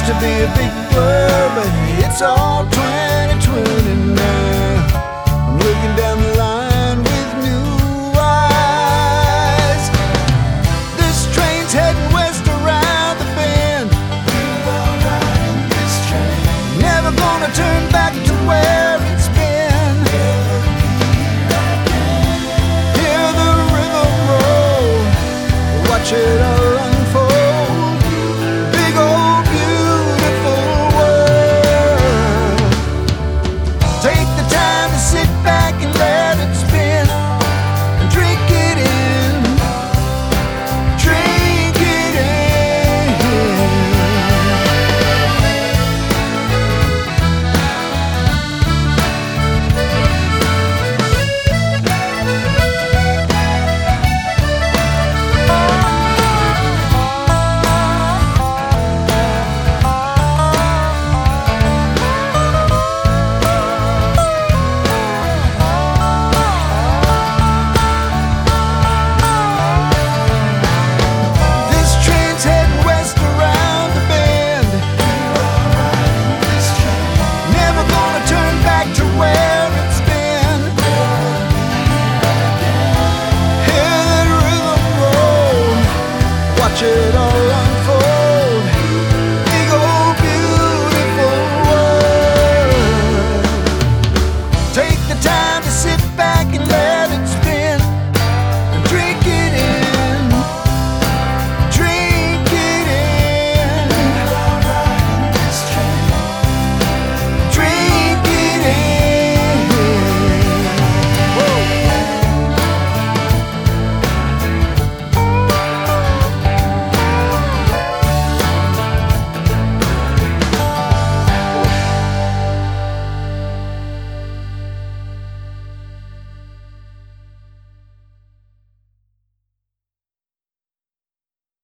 to be a big blur, but it's all 2020 now. I'm looking down the line with new eyes. This train's heading west around the bend. We're all riding this train, never gonna turn back to where it's been. Hear the rhythm roll, watch it all